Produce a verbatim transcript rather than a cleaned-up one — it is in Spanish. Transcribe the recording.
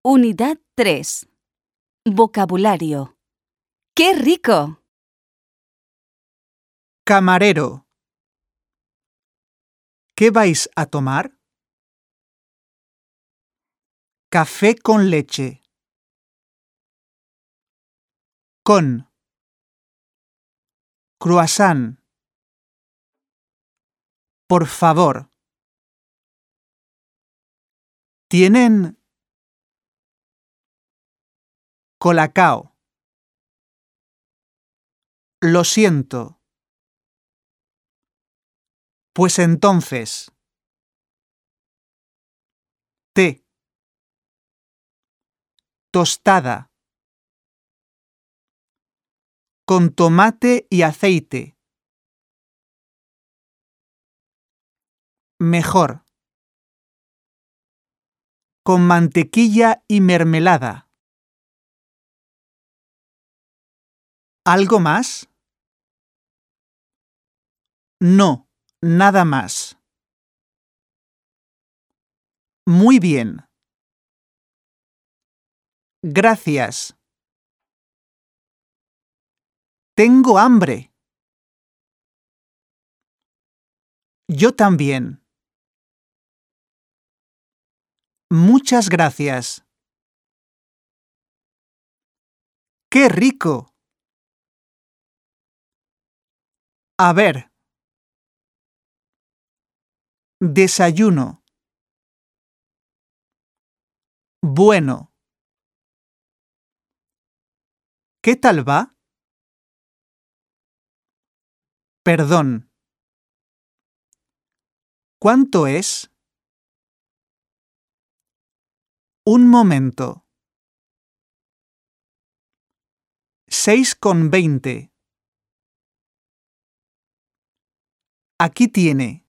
Unidad tres. Vocabulario. ¡Qué rico! Camarero. ¿Qué vais a tomar? Café con leche. Con. Croissant. Por favor. ¿Tienen colacao? Lo siento. Pues entonces. Té. Tostada. Con tomate y aceite. Mejor. Con mantequilla y mermelada. ¿Algo más? No, nada más. Muy bien. Gracias. Tengo hambre. Yo también. Muchas gracias. ¡Qué rico! A ver. Desayuno. Bueno. ¿Qué tal va? Perdón. ¿Cuánto es? Un momento. Seis con veinte. Aquí tiene.